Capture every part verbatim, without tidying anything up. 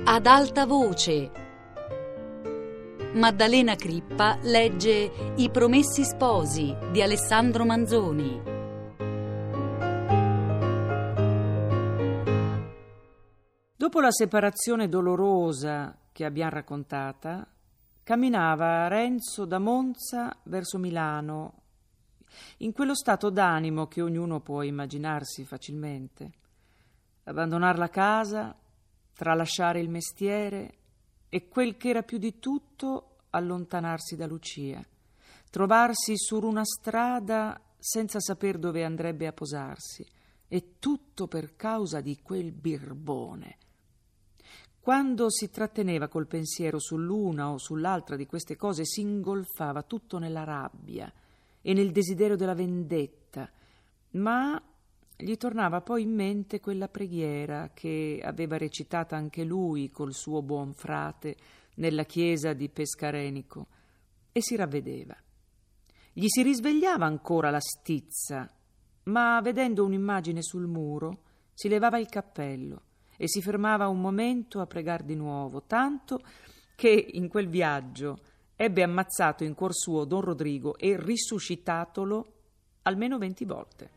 Ad alta voce. Maddalena Crippa legge I Promessi Sposi di Alessandro Manzoni. Dopo la separazione dolorosa che abbiamo raccontata, camminava Renzo da Monza verso Milano, in quello stato d'animo che ognuno può immaginarsi facilmente. Abbandonare la casa, tralasciare il mestiere e quel che era più di tutto allontanarsi da Lucia, trovarsi su una strada senza saper dove andrebbe a posarsi, e tutto per causa di quel birbone. Quando si tratteneva col pensiero sull'una o sull'altra di queste cose, si ingolfava tutto nella rabbia e nel desiderio della vendetta, ma gli tornava poi in mente quella preghiera che aveva recitata anche lui col suo buon frate nella chiesa di Pescarenico, e si ravvedeva. Gli si risvegliava ancora la stizza, ma vedendo un'immagine sul muro si levava il cappello e si fermava un momento a pregar di nuovo, tanto che in quel viaggio ebbe ammazzato in cuor suo Don Rodrigo e risuscitatolo almeno venti volte.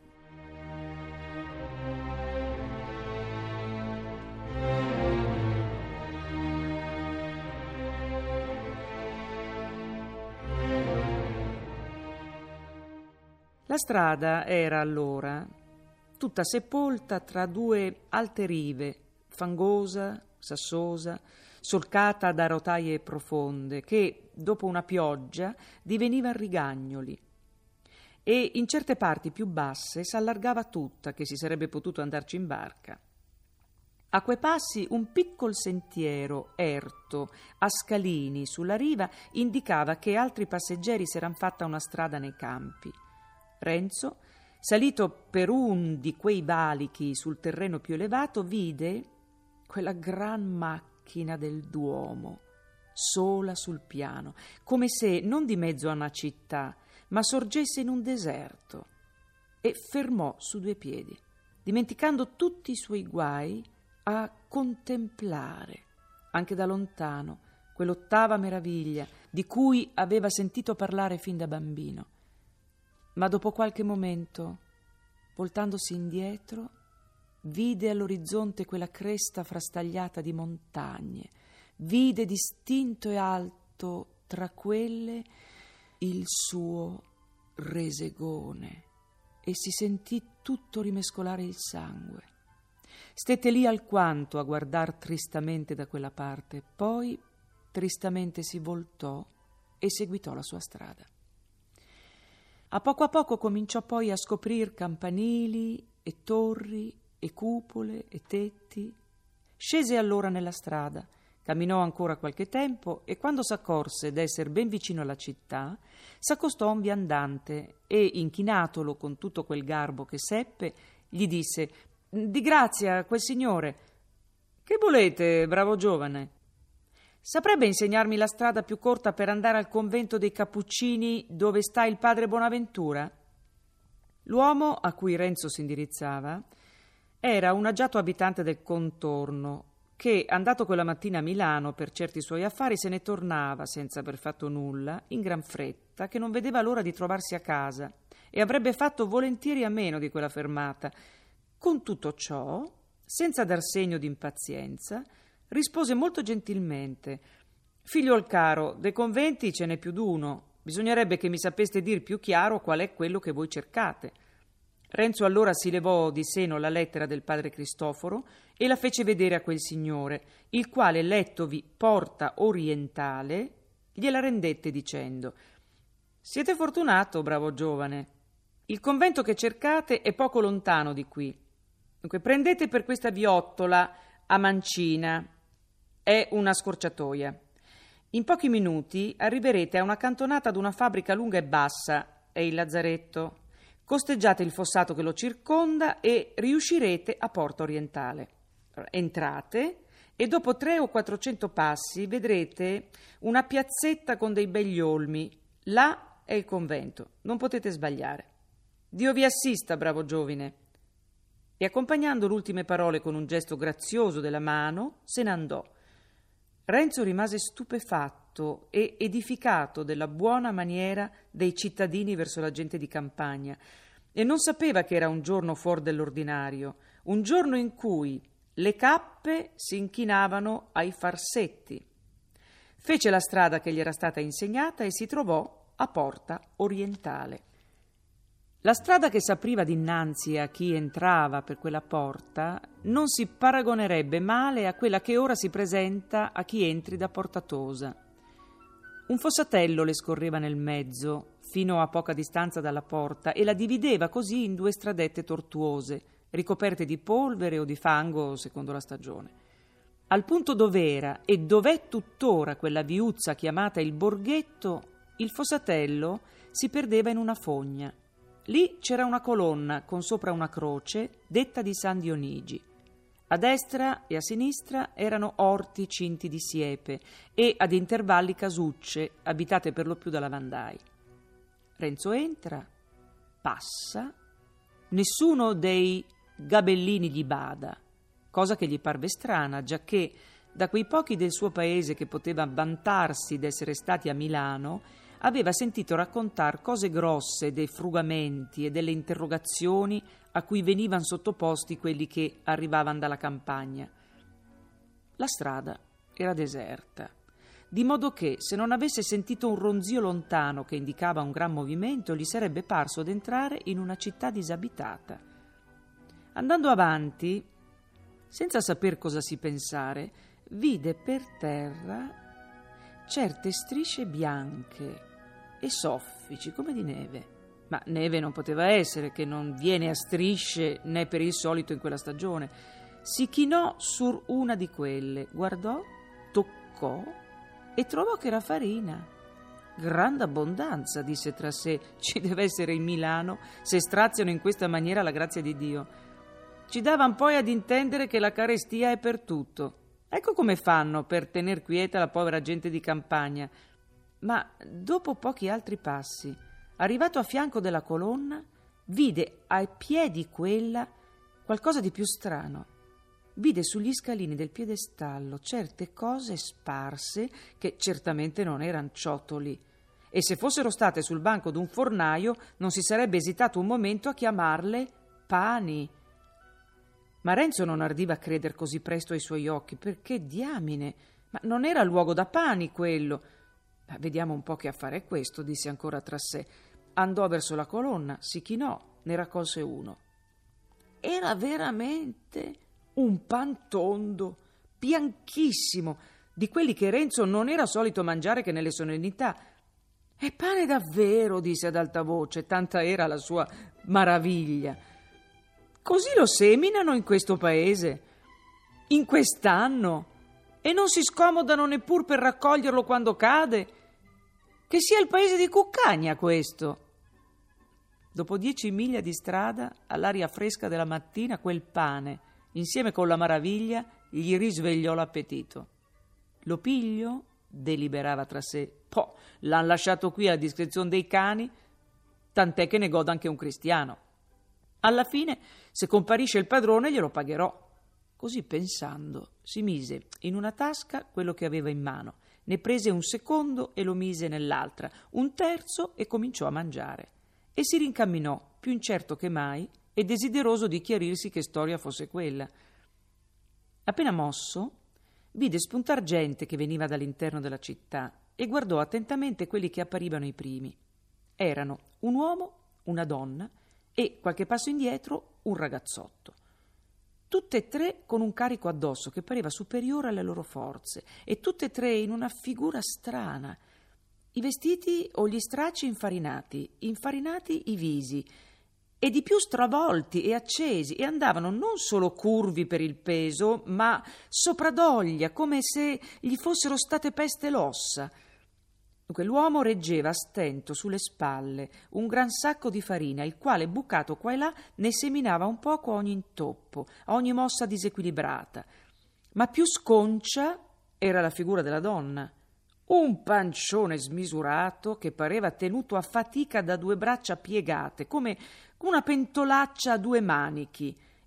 La strada era allora tutta sepolta tra due alte rive, fangosa, sassosa, solcata da rotaie profonde, che, dopo una pioggia, divenivan rigagnoli. E in certe parti più basse s'allargava tutta, che si sarebbe potuto andarci in barca. A quei passi un piccol sentiero erto, a scalini sulla riva, indicava che altri passeggeri s'eran fatta una strada nei campi. Renzo, salito per un di quei valichi sul terreno più elevato, vide quella gran macchina del Duomo, sola sul piano, come se non di mezzo a una città, ma sorgesse in un deserto, e fermò su due piedi, dimenticando tutti i suoi guai, a contemplare, anche da lontano, quell'ottava meraviglia di cui aveva sentito parlare fin da bambino. Ma dopo qualche momento, voltandosi indietro, vide all'orizzonte quella cresta frastagliata di montagne, vide distinto e alto tra quelle il suo Resegone e si sentì tutto rimescolare il sangue. Stette lì alquanto a guardar tristamente da quella parte, poi tristamente si voltò e seguitò la sua strada. A poco a poco cominciò poi a scoprir campanili e torri e cupole e tetti. Scese allora nella strada, camminò ancora qualche tempo e quando s'accorse d'esser ben vicino alla città, s'accostò a un viandante e, inchinatolo con tutto quel garbo che seppe, gli disse: «Di grazia a quel signore». «Che volete, bravo giovane?» «Saprebbe insegnarmi la strada più corta per andare al convento dei Cappuccini dove sta il padre Bonaventura?» L'uomo a cui Renzo si indirizzava era un agiato abitante del contorno che, andato quella mattina a Milano per certi suoi affari, se ne tornava senza aver fatto nulla, in gran fretta, che non vedeva l'ora di trovarsi a casa e avrebbe fatto volentieri a meno di quella fermata. Con tutto ciò, senza dar segno d'impazienza, rispose molto gentilmente: «Figliuol caro, dei conventi ce n'è più d'uno. Bisognerebbe che mi sapeste dir più chiaro qual è quello che voi cercate». Renzo allora si levò di seno la lettera del padre Cristoforo e la fece vedere a quel signore, il quale, lettovi Porta Orientale, gliela rendette dicendo: «Siete fortunato, bravo giovane. Il convento che cercate è poco lontano di qui. Dunque prendete per questa viottola a mancina. È una scorciatoia. In pochi minuti arriverete a una cantonata ad una fabbrica lunga e bassa, è il lazzaretto. Costeggiate il fossato che lo circonda e riuscirete a Porta Orientale. Entrate e dopo tre o quattrocento passi vedrete una piazzetta con dei begli olmi. Là è il convento, non potete sbagliare. Dio vi assista, bravo giovine». E accompagnando le ultime parole con un gesto grazioso della mano, se ne andò, Renzo rimase stupefatto e edificato della buona maniera dei cittadini verso la gente di campagna e non sapeva che era un giorno fuori dell'ordinario, un giorno in cui le cappe si inchinavano ai farsetti. Fece la strada che gli era stata insegnata e si trovò a Porta Orientale. La strada che s'apriva dinanzi a chi entrava per quella porta non si paragonerebbe male a quella che ora si presenta a chi entri da Porta Tosa. Un fossatello le scorreva nel mezzo, fino a poca distanza dalla porta, e la divideva così in due stradette tortuose, ricoperte di polvere o di fango secondo la stagione. Al punto dov'era e dov'è tuttora quella viuzza chiamata il Borghetto, il fossatello si perdeva in una fogna. Lì c'era una colonna con sopra una croce detta di San Dionigi. A destra e a sinistra erano orti cinti di siepe e ad intervalli casucce abitate per lo più da lavandai. Renzo entra, passa, nessuno dei gabellini gli bada, cosa che gli parve strana, giacché da quei pochi del suo paese che poteva vantarsi d'essere stati a Milano aveva sentito raccontar cose grosse dei frugamenti e delle interrogazioni a cui venivano sottoposti quelli che arrivavano dalla campagna. La strada era deserta, di modo che se non avesse sentito un ronzio lontano che indicava un gran movimento, gli sarebbe parso d'entrare in una città disabitata. Andando avanti, senza saper cosa si pensare, vide per terra certe strisce bianche e soffici come di neve. Ma neve non poteva essere, che non viene a strisce né per il solito in quella stagione. Si chinò su una di quelle, guardò, toccò e trovò che era farina. Grande abbondanza, disse tra sé, ci deve essere in Milano se straziano in questa maniera la grazia di Dio. Ci davan poi ad intendere che la carestia è per tutto. Ecco come fanno per tener quieta la povera gente di campagna. Ma dopo pochi altri passi, arrivato a fianco della colonna, vide ai piedi quella qualcosa di più strano. Vide sugli scalini del piedestallo certe cose sparse che certamente non erano ciottoli, e se fossero state sul banco d'un fornaio non si sarebbe esitato un momento a chiamarle pani. Ma Renzo non ardiva a creder così presto ai suoi occhi, perché diamine, ma non era luogo da pani quello. Ma vediamo un po' che affare è questo, disse ancora tra sé. Andò verso la colonna, si chinò, ne raccolse uno. Era veramente un pan tondo, bianchissimo, di quelli che Renzo non era solito mangiare che nelle solennità. È pane davvero, disse ad alta voce, tanta era la sua maraviglia. Così lo seminano in questo paese, in quest'anno, e non si scomodano neppur per raccoglierlo quando cade. Che sia il paese di Cuccagna questo. Dopo dieci miglia di strada, all'aria fresca della mattina, quel pane, insieme con la maraviglia, gli risvegliò l'appetito. Lo piglio? Deliberava tra sé. Poh, l'han lasciato qui a discrezione dei cani, tant'è che ne goda anche un cristiano. Alla fine, se comparisce il padrone, glielo pagherò. Così pensando, si mise in una tasca quello che aveva in mano, ne prese un secondo e lo mise nell'altra, un terzo e cominciò a mangiare. E si rincamminò, più incerto che mai, e desideroso di chiarirsi che storia fosse quella. Appena mosso, vide spuntar gente che veniva dall'interno della città e guardò attentamente quelli che apparivano i primi. Erano un uomo, una donna e, qualche passo indietro, un ragazzotto. Tutte e tre con un carico addosso che pareva superiore alle loro forze, e tutte e tre in una figura strana. I vestiti o gli stracci infarinati, infarinati i visi, e di più stravolti e accesi, e andavano non solo curvi per il peso, ma sopradoglia, come se gli fossero state peste l'ossa. Quell'uomo reggeva a stento sulle spalle un gran sacco di farina, il quale, bucato qua e là, ne seminava un poco a ogni intoppo, a ogni mossa disequilibrata. Ma più sconcia era la figura della donna. Un pancione smisurato che pareva tenuto a fatica da due braccia piegate, come una pentolaccia a due manichi,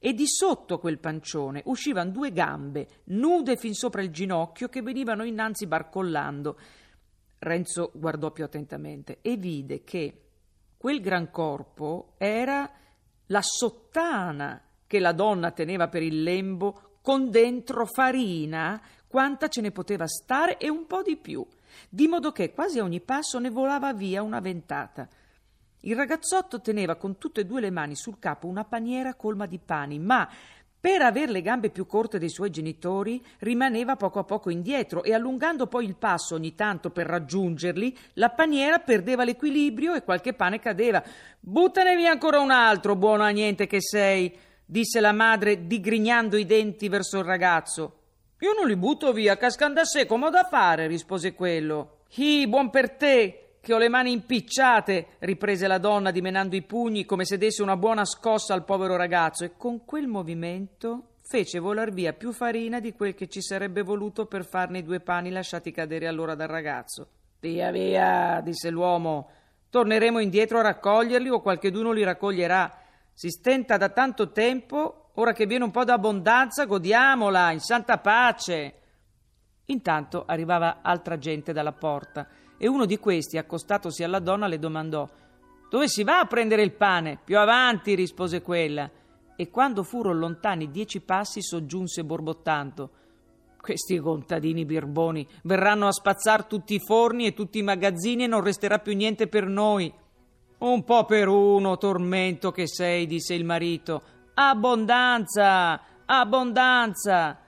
e di sotto quel pancione uscivano due gambe, nude fin sopra il ginocchio, che venivano innanzi barcollando. Renzo guardò più attentamente e vide che quel gran corpo era la sottana che la donna teneva per il lembo, con dentro farina quanta ce ne poteva stare e un po' di più, di modo che quasi a ogni passo ne volava via una ventata. Il ragazzotto teneva con tutte e due le mani sul capo una paniera colma di pani, ma per aver le gambe più corte dei suoi genitori rimaneva poco a poco indietro e, allungando poi il passo ogni tanto per raggiungerli, la paniera perdeva l'equilibrio e qualche pane cadeva. «Buttane via ancora un altro, buono a niente che sei», disse la madre digrignando i denti verso il ragazzo. «Io non li butto via, cascan da sé, come ho da fare», rispose quello. «Hi, buon per te, che ho le mani impicciate», riprese la donna dimenando i pugni come se desse una buona scossa al povero ragazzo, e con quel movimento fece volar via più farina di quel che ci sarebbe voluto per farne i due pani lasciati cadere allora dal ragazzo. «Via, via», disse l'uomo, «torneremo indietro a raccoglierli o qualcheduno li raccoglierà. Si stenta da tanto tempo, ora che viene un po' d'abbondanza godiamola, in santa pace». Intanto arrivava altra gente dalla porta e uno di questi, accostatosi alla donna, le domandò: «Dove si va a prendere il pane?» «Più avanti», rispose quella, e quando furono lontani dieci passi soggiunse borbottando: «Questi contadini birboni verranno a spazzar tutti i forni e tutti i magazzini e non resterà più niente per noi». «Un po' per uno, tormento che sei», disse il marito. «Abbondanza, abbondanza».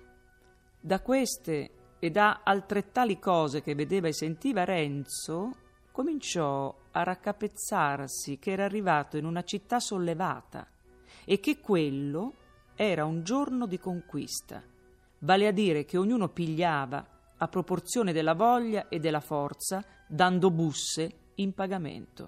Da queste e da altrettali cose che vedeva e sentiva, Renzo cominciò a raccapezzarsi che era arrivato in una città sollevata e che quello era un giorno di conquista, vale a dire che ognuno pigliava a proporzione della voglia e della forza, dando busse in pagamento.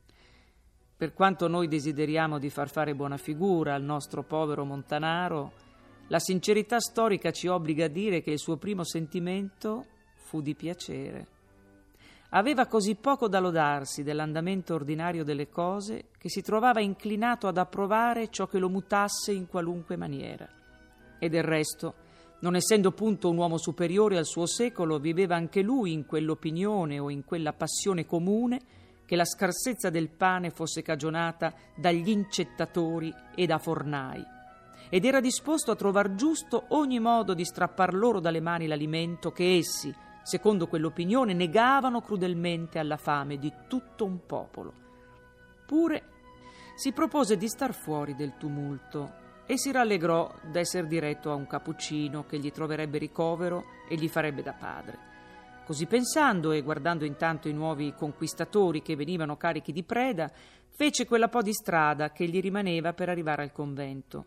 Per quanto noi desideriamo di far fare buona figura al nostro povero Montanaro, la sincerità storica ci obbliga a dire che il suo primo sentimento fu di piacere. Aveva così poco da lodarsi dell'andamento ordinario delle cose che si trovava inclinato ad approvare ciò che lo mutasse in qualunque maniera. E del resto, non essendo punto un uomo superiore al suo secolo, viveva anche lui in quell'opinione o in quella passione comune che la scarsezza del pane fosse cagionata dagli incettatori e da fornai, ed era disposto a trovar giusto ogni modo di strappar loro dalle mani l'alimento che essi, secondo quell'opinione, negavano crudelmente alla fame di tutto un popolo. Pure si propose di star fuori del tumulto e si rallegrò d'esser diretto a un cappuccino che gli troverebbe ricovero e gli farebbe da padre. Così pensando e guardando intanto i nuovi conquistatori che venivano carichi di preda, fece quella po' di strada che gli rimaneva per arrivare al convento.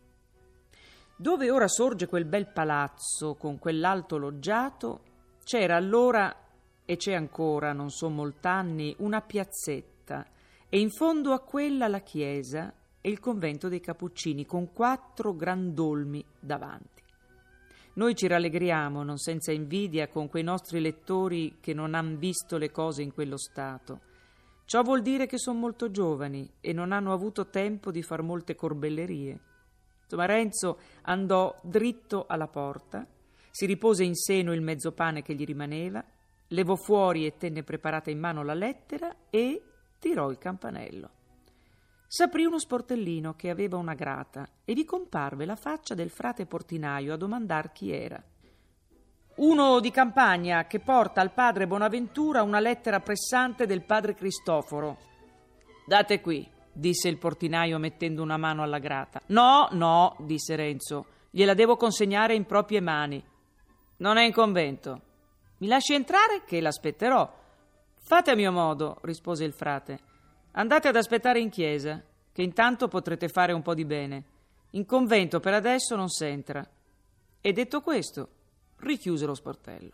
Dove ora sorge quel bel palazzo con quell'alto loggiato, c'era allora, e c'è ancora, non so molt'anni, una piazzetta, e in fondo a quella la chiesa e il convento dei Cappuccini, con quattro grandolmi davanti. Noi ci rallegriamo, non senza invidia, con quei nostri lettori che non han visto le cose in quello stato. Ciò vuol dire che sono molto giovani e non hanno avuto tempo di far molte corbellerie. Insomma, Renzo andò dritto alla porta, si ripose in seno il mezzo pane che gli rimaneva, levò fuori e tenne preparata in mano la lettera e tirò il campanello. S'aprì uno sportellino che aveva una grata e vi comparve la faccia del frate portinaio a domandar chi era. «Uno di campagna che porta al padre Bonaventura una lettera pressante del padre Cristoforo». «Date qui», disse il portinaio mettendo una mano alla grata. «No, no», disse Renzo, «gliela devo consegnare in proprie mani». «Non è in convento». «Mi lasci entrare che l'aspetterò». «Fate a mio modo», rispose il frate. «Andate ad aspettare in chiesa, che intanto potrete fare un po' di bene. In convento per adesso non s'entra». E detto questo, richiuse lo sportello.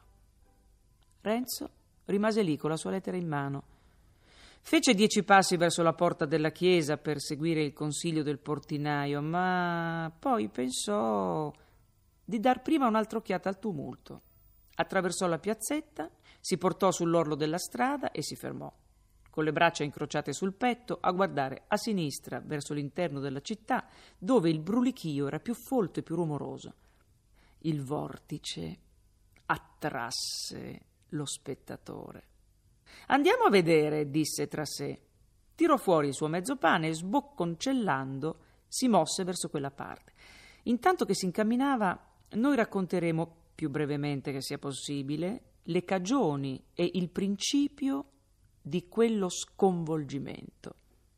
Renzo rimase lì con la sua lettera in mano. Fece dieci passi verso la porta della chiesa per seguire il consiglio del portinaio, ma poi pensò di dar prima un'altra occhiata al tumulto. Attraversò la piazzetta, si portò sull'orlo della strada e si fermò. con le braccia incrociate sul petto, a guardare a sinistra verso l'interno della città, dove il brulichio era più folto e più rumoroso. Il vortice attrasse lo spettatore. «Andiamo a vedere», disse tra sé. Tirò fuori il suo mezzo pane e, sbocconcellando, si mosse verso quella parte. Intanto che si incamminava, noi racconteremo, più brevemente che sia possibile, le cagioni e il principio di quello sconvolgimento.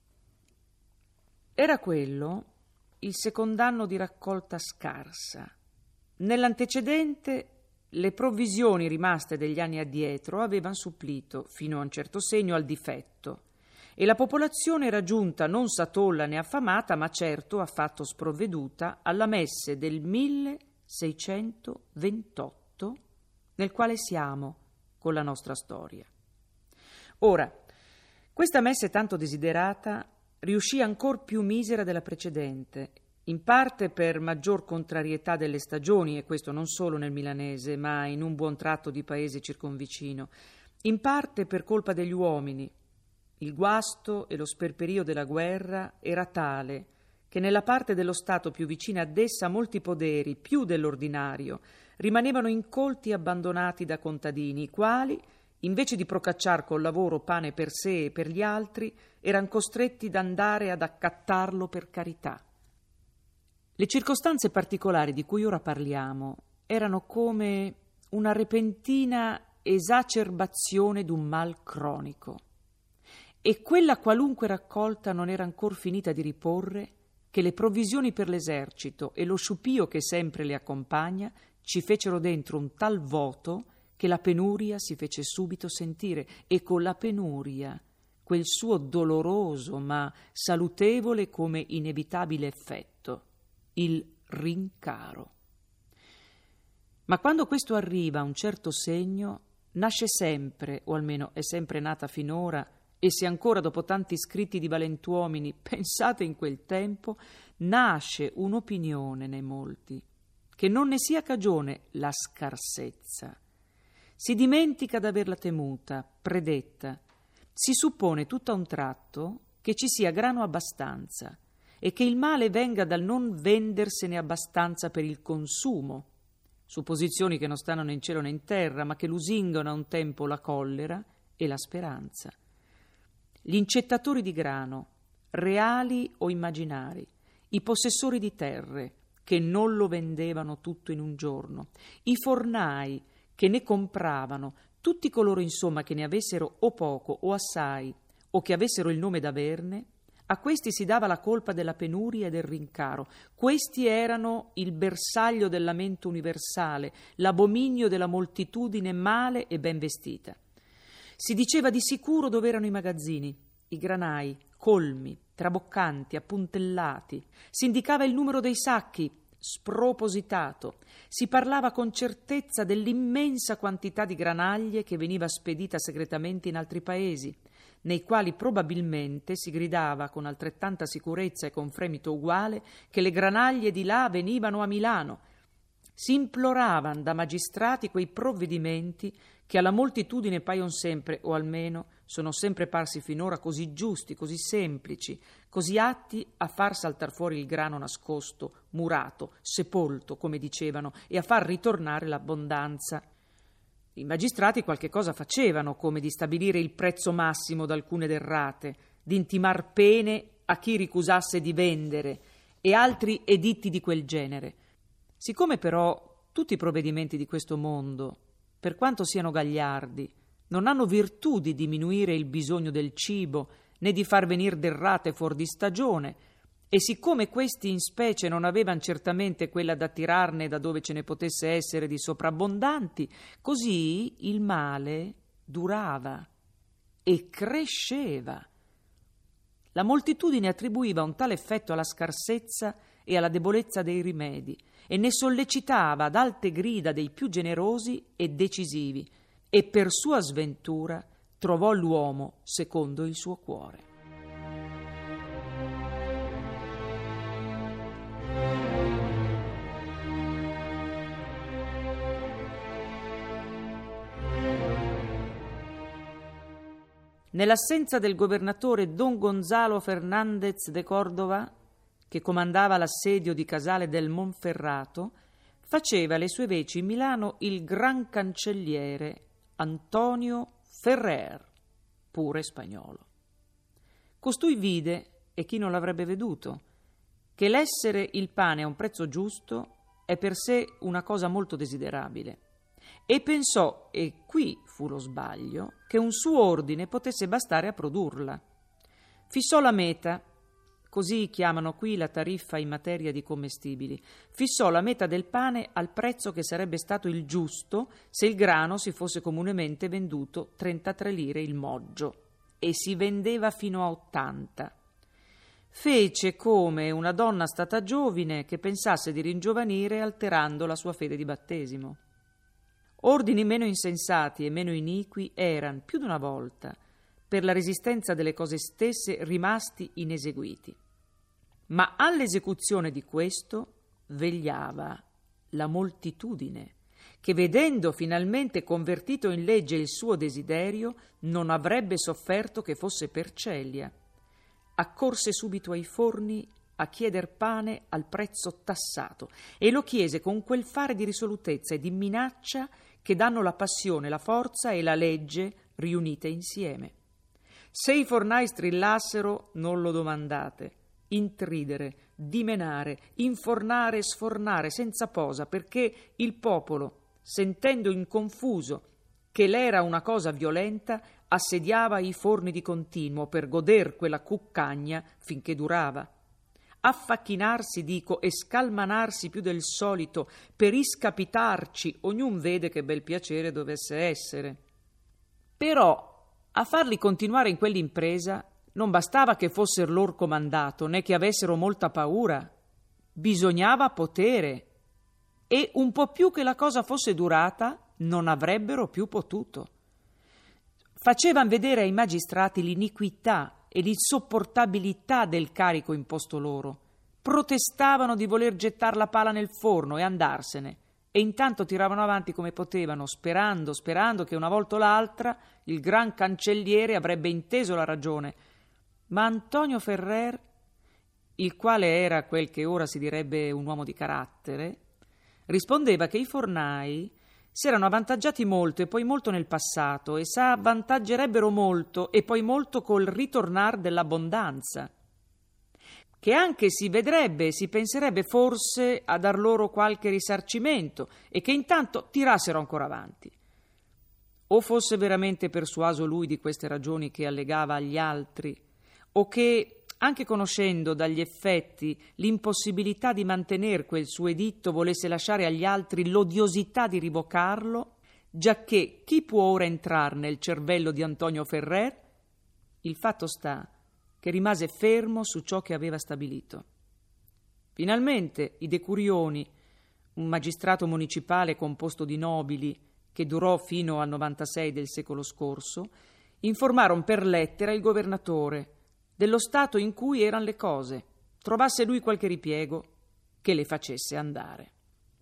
Era quello il second'anno di raccolta scarsa. Nell'antecedente le provvisioni rimaste degli anni addietro avevano supplito, fino a un certo segno, al difetto, e la popolazione era giunta non satolla né affamata, ma certo affatto sprovveduta alla messe del milleseicentoventotto, nel quale siamo con la nostra storia. Ora, questa messe tanto desiderata riuscì ancor più misera della precedente, in parte per maggior contrarietà delle stagioni, e questo non solo nel milanese, ma in un buon tratto di paese circonvicino, in parte per colpa degli uomini. Il guasto e lo sperperio della guerra era tale che nella parte dello Stato più vicina ad essa molti poderi, più dell'ordinario, rimanevano incolti e abbandonati da contadini, i quali, invece di procacciar col lavoro pane per sé e per gli altri, erano costretti ad andare ad accattarlo per carità. Le circostanze particolari di cui ora parliamo erano come una repentina esacerbazione d'un mal cronico, e quella qualunque raccolta non era ancor finita di riporre che le provvisioni per l'esercito e lo sciupio che sempre le accompagna ci fecero dentro un tal vuoto che la penuria si fece subito sentire, e con la penuria quel suo doloroso ma salutevole come inevitabile effetto, il rincaro. Ma quando questo arriva a un certo segno, nasce sempre, o almeno è sempre nata finora, e se ancora dopo tanti scritti di valentuomini pensate in quel tempo, nasce un'opinione nei molti, che non ne sia cagione la scarsezza. Si dimentica d'averla temuta, predetta, si suppone tutto a un tratto che ci sia grano abbastanza e che il male venga dal non vendersene abbastanza per il consumo, supposizioni che non stanno né in cielo né in terra, ma che lusingano a un tempo la collera e la speranza. Gli incettatori di grano, reali o immaginari, i possessori di terre, che non lo vendevano tutto in un giorno, i fornai, che ne compravano, tutti coloro insomma che ne avessero o poco o assai, o che avessero il nome d'averne, a questi si dava la colpa della penuria e del rincaro. Questi erano il bersaglio del lamento universale, l'abominio della moltitudine male e ben vestita. Si diceva di sicuro dove erano i magazzini, i granai, colmi, traboccanti, appuntellati. Si indicava il numero dei sacchi, spropositato. Si parlava con certezza dell'immensa quantità di granaglie che veniva spedita segretamente in altri paesi, nei quali probabilmente si gridava con altrettanta sicurezza e con fremito uguale che le granaglie di là venivano a Milano. Si imploravano da magistrati quei provvedimenti che alla moltitudine paiono sempre, o almeno sono sempre parsi finora, così giusti, così semplici, così atti a far saltar fuori il grano nascosto, murato, sepolto, come dicevano, e a far ritornare l'abbondanza. I magistrati qualche cosa facevano, come di stabilire il prezzo massimo d'alcune derrate, di intimar pene a chi ricusasse di vendere, e altri editti di quel genere. Siccome però tutti i provvedimenti di questo mondo, per quanto siano gagliardi, non hanno virtù di diminuire il bisogno del cibo, né di far venir derrate fuor di stagione, e siccome questi in specie non avevano certamente quella da tirarne da dove ce ne potesse essere di soprabbondanti, così il male durava e cresceva. La moltitudine attribuiva un tale effetto alla scarsezza e alla debolezza dei rimedi, e ne sollecitava ad alte grida dei più generosi e decisivi, e per sua sventura trovò l'uomo secondo il suo cuore. nell'assenza del governatore Don Gonzalo Fernández de Córdoba, che comandava l'assedio di Casale del Monferrato, faceva le sue veci in Milano il gran cancelliere Antonio Ferrer, pure spagnolo. Costui vide, e chi non l'avrebbe veduto, che l'essere il pane a un prezzo giusto è per sé una cosa molto desiderabile, e pensò, e qui fu lo sbaglio, che un suo ordine potesse bastare a produrla. Fissò la meta, così chiamano qui la tariffa in materia di commestibili, fissò la meta del pane al prezzo che sarebbe stato il giusto se il grano si fosse comunemente venduto trentatré lire il moggio, e si vendeva fino a ottanta. Fece come una donna stata giovine che pensasse di ringiovanire alterando la sua fede di battesimo. Ordini meno insensati e meno iniqui eran, più di una volta, per la resistenza delle cose stesse, rimasti ineseguiti. Ma all'esecuzione di questo vegliava la moltitudine, che vedendo finalmente convertito in legge il suo desiderio, non avrebbe sofferto che fosse per celia. Accorse subito ai forni a chieder pane al prezzo tassato, e lo chiese con quel fare di risolutezza e di minaccia che danno la passione, la forza e la legge riunite insieme. Se i fornai strillassero, non lo domandate, intridere, dimenare, infornare e sfornare senza posa, perché il popolo, sentendo in confuso che l'era una cosa violenta, assediava i forni di continuo per goder quella cuccagna finché durava. Affacchinarsi, dico, e scalmanarsi più del solito per iscapitarci, ognun vede che bel piacere dovesse essere. Però a farli continuare in quell'impresa non bastava che fosser lor comandato, né che avessero molta paura, bisognava potere, e un po' più che la cosa fosse durata non avrebbero più potuto. Facevan vedere ai magistrati l'iniquità e l'insopportabilità del carico imposto loro, protestavano di voler gettar la pala nel forno e andarsene, e intanto tiravano avanti come potevano, sperando, sperando che una volta o l'altra il gran cancelliere avrebbe inteso la ragione. Ma Antonio Ferrer, il quale era quel che ora si direbbe un uomo di carattere, rispondeva che i fornai si erano avvantaggiati molto e poi molto nel passato, e s'avvantaggerebbero molto e poi molto col ritornar dell'abbondanza, che anche si vedrebbe e si penserebbe forse a dar loro qualche risarcimento, e che intanto tirassero ancora avanti. O fosse veramente persuaso lui di queste ragioni che allegava agli altri, o che, anche conoscendo dagli effetti l'impossibilità di mantenere quel suo editto, volesse lasciare agli altri l'odiosità di rivocarlo, giacché chi può ora entrar nel cervello di Antonio Ferrer? Il fatto sta che rimase fermo su ciò che aveva stabilito. Finalmente i decurioni, un magistrato municipale composto di nobili che durò fino al novantasei del secolo scorso, informarono per lettera il governatore dello stato in cui erano le cose, trovasse lui qualche ripiego che le facesse andare.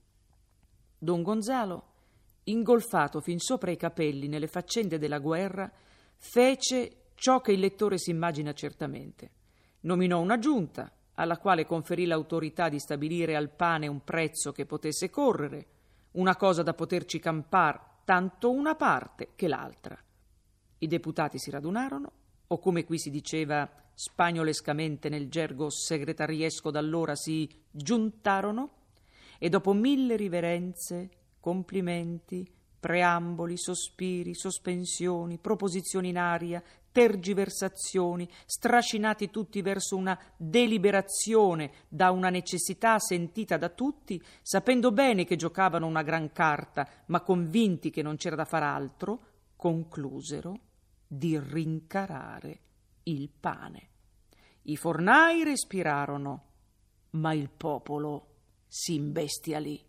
Don Gonzalo, ingolfato fin sopra i capelli nelle faccende della guerra, fece ciò che il lettore si immagina certamente. Nominò una giunta, alla quale conferì l'autorità di stabilire al pane un prezzo che potesse correre, una cosa da poterci campar tanto una parte che l'altra. I deputati si radunarono, o come qui si diceva spagnolescamente nel gergo segretariesco d'allora, si giuntarono, e dopo mille riverenze, complimenti, preamboli, sospiri, sospensioni, proposizioni in aria, tergiversazioni, strascinati tutti verso una deliberazione da una necessità sentita da tutti, sapendo bene che giocavano una gran carta, ma convinti che non c'era da far altro, conclusero di rincarare il pane. I fornai respirarono, ma il popolo si imbestialì.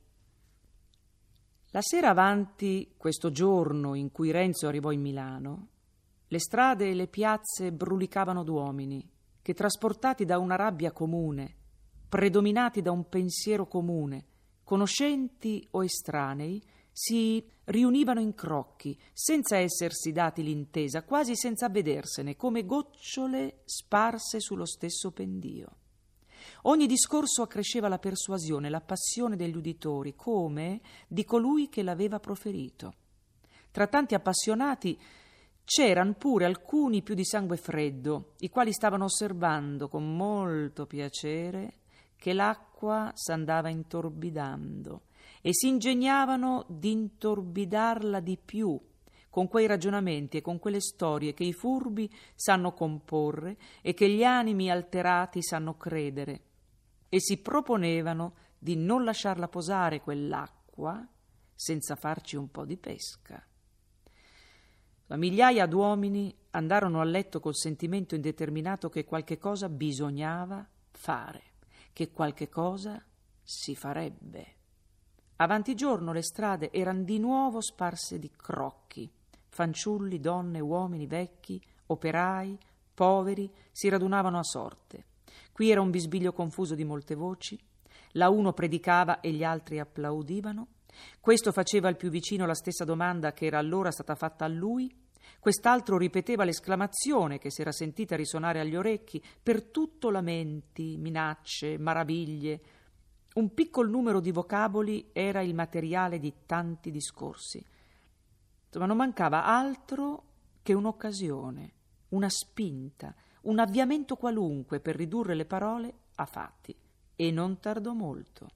La sera avanti questo giorno in cui Renzo arrivò in Milano, le strade e le piazze brulicavano d'uomini che, trasportati da una rabbia comune, predominati da un pensiero comune, conoscenti o estranei, si riunivano in crocchi, senza essersi dati l'intesa, quasi senza avvedersene, come gocciole sparse sullo stesso pendio. Ogni discorso accresceva la persuasione, la passione degli uditori, come di colui che l'aveva proferito. Tra tanti appassionati c'eran pure alcuni più di sangue freddo, i quali stavano osservando con molto piacere che l'acqua s'andava intorbidando e si ingegnavano di intorbidarla di più con quei ragionamenti e con quelle storie che i furbi sanno comporre e che gli animi alterati sanno credere, e si proponevano di non lasciarla posare quell'acqua senza farci un po' di pesca. Ma migliaia d'uomini andarono a letto col sentimento indeterminato che qualche cosa bisognava fare, che qualche cosa si farebbe. Avanti giorno le strade erano di nuovo sparse di crocchi. Fanciulli, donne, uomini, vecchi, operai, poveri si radunavano a sorte. Qui era un bisbiglio confuso di molte voci. La uno predicava e gli altri applaudivano. Questo faceva al più vicino la stessa domanda che era allora stata fatta a lui. Quest'altro ripeteva l'esclamazione che si era sentita risuonare agli orecchi. Per tutto lamenti, minacce, maraviglie. Un piccol numero di vocaboli era il materiale di tanti discorsi. Ma non mancava altro che un'occasione, una spinta, un avviamento qualunque per ridurre le parole a fatti. E non tardò molto.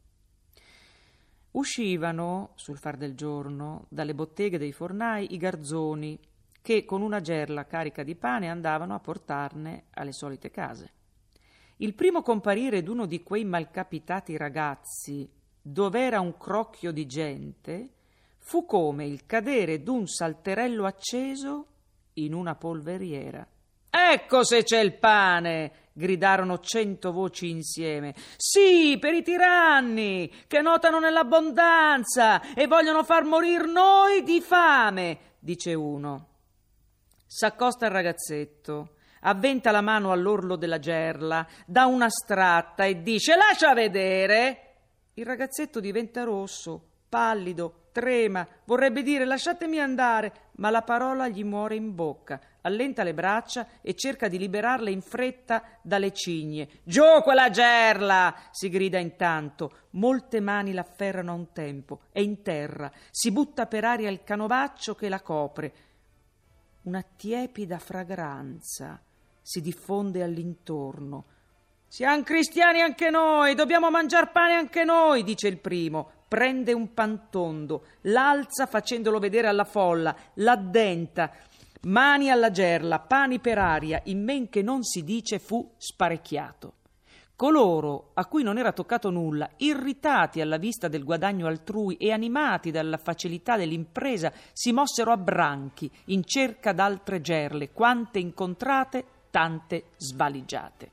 Uscivano, sul far del giorno, dalle botteghe dei fornai i garzoni che con una gerla carica di pane andavano a portarne alle solite case. Il primo comparire d'uno di quei malcapitati ragazzi, dov'era un crocchio di gente, fu come il cadere d'un salterello acceso in una polveriera. «Ecco se c'è il pane!» gridarono cento voci insieme. «Sì, per i tiranni, che notano nell'abbondanza e vogliono far morir noi di fame!» dice uno. S'accosta il ragazzetto, avventa la mano all'orlo della gerla, dà una stratta e dice «Lascia vedere!» Il ragazzetto diventa rosso, pallido, trema, vorrebbe dire «lasciatemi andare», ma la parola gli muore in bocca, allenta le braccia e cerca di liberarle in fretta dalle cigne. «Giù quella gerla!» si grida intanto. Molte mani l'afferrano a un tempo, è in terra, si butta per aria il canovaccio che la copre. Una tiepida fragranza si diffonde all'intorno. «Siamo cristiani anche noi, dobbiamo mangiar pane anche noi», dice il primo. Prende un pantondo, l'alza facendolo vedere alla folla, l'addenta, mani alla gerla, pani per aria, in men che non si dice fu sparecchiato. Coloro a cui non era toccato nulla, irritati alla vista del guadagno altrui e animati dalla facilità dell'impresa, si mossero a branchi in cerca d'altre gerle, quante incontrate, tante svaligiate.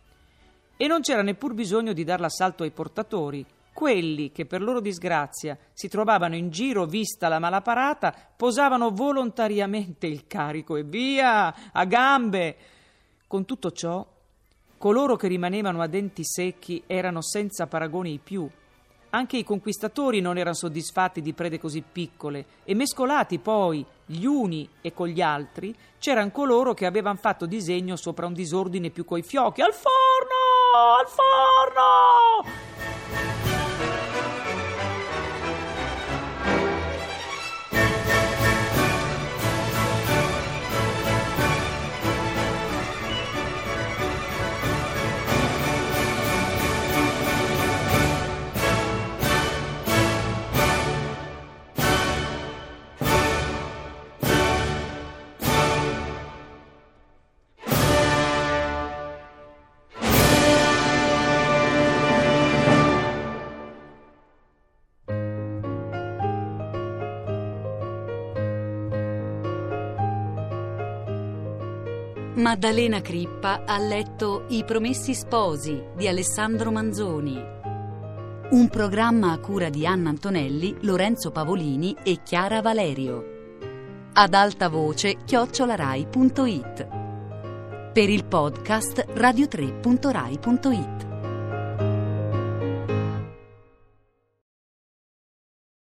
E non c'era neppur bisogno di dar l'assalto ai portatori. Quelli che per loro disgrazia si trovavano in giro vista la malaparata posavano volontariamente il carico e via, a gambe. Con tutto ciò, coloro che rimanevano a denti secchi erano senza paragone i più. Anche i conquistatori non erano soddisfatti di prede così piccole e mescolati poi gli uni e con gli altri c'eran coloro che avevano fatto disegno sopra un disordine più coi fiocchi. «Al forno! Al forno!» Maddalena Crippa ha letto I Promessi Sposi di Alessandro Manzoni. Un programma a cura di Anna Antonelli, Lorenzo Pavolini e Chiara Valerio. Ad alta voce chiocciolarai punto it. Per il podcast radio tre punto rai punto it.